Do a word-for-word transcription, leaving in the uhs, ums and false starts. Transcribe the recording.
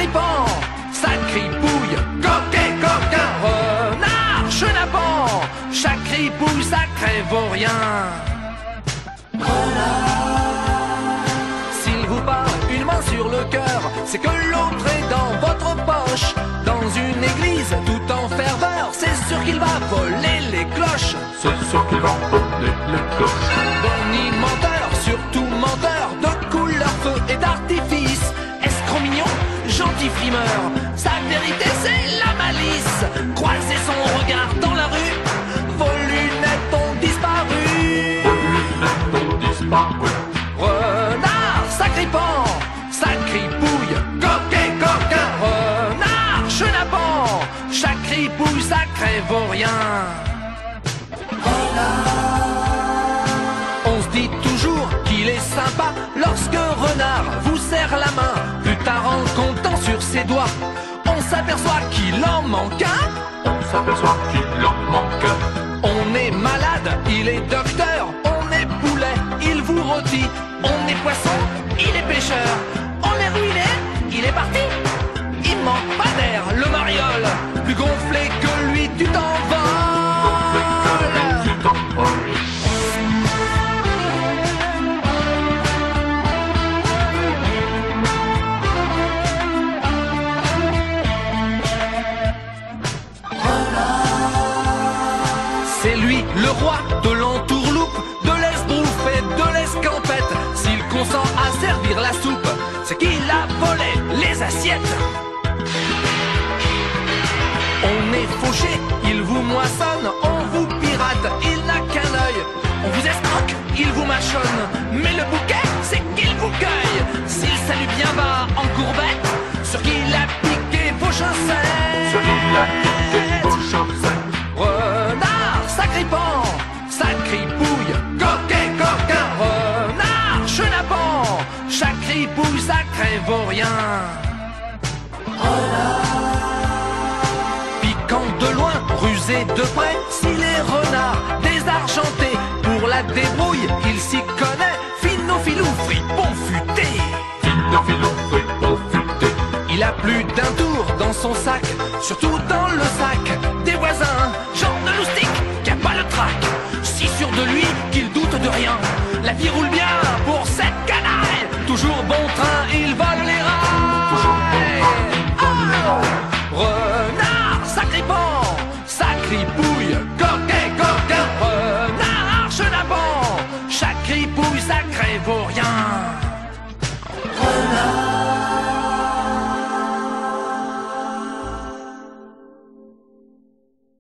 grippant, ça cripouille, coquet, coquin, renard, chenapan, chaque cripouille, ça crève au rien. S'il vous parle une main sur le cœur, c'est que l'autre est dans votre poche. Dans une église tout en ferveur, c'est sûr qu'il va voler les cloches. C'est sûr qu'il va voler les cloches. Bonnie menteur, surtout menteur, de couleur, feu et d'artifice. Escroc mignon, gentil frimeur, sa vérité c'est la malice. Croiser son regard dans la rue, vos lunettes ont disparu. Vos lunettes ont disparu. Renard, ça grippant, ça cripouille, coquet, coquin, renard, chenapan, chaque cripouille, ça crève au rien. On se dit toujours qu'il est sympa lorsque renard vous serre la main. Plus tard en comptant sur ses doigts, on s'aperçoit qu'il en manque un. On s'aperçoit qu'il en manque un. On est malade, il est docteur. On est poulet, il vous rôtit. On est poisson, il est pêcheur. On est ruiné, il est parti. Il manque pas d'air, le mariole. Plus gonflé que lui, tu t'envoles. C'est lui le roi de l'entourloupe, de l'esbrouffe et de l'escampette. S'il consent à servir la soupe, c'est qu'il a volé les assiettes. On est fauché, il vous moissonne, on vous pirate, il n'a qu'un œil. On vous escroque, il vous mâchonne, mais le bouquet, c'est qu'il vous cueille. S'il salue bien bas en courbette, sur qu'il a piqué vos chaussettes. Sur qu'il a piqué vos chaussettes. Renard, ça grippant, ça cripouille, coquet, coquin, renard, chenapan, chaque cripouille, ça crève au rien. Piquant de loin, rusé de près, s'il est renard, désargenté, pour la débrouille, il s'y connaît, finot filou, fripon futé. Finot filou, fripon futé. Il a plus d'un tour dans son sac, surtout dans le sac des voisins, genre de loustique qui a pas le trac, si sûr de lui qu'il doute de rien. La vie roule bien pour cette canaille, toujours bon train, il vole les rails. Toujours bon train, il vole les rails. Renard, ça grippant, ça cripouille, coquet, coquin, renard, chenapan, chaque cripouille, ça crève au rien.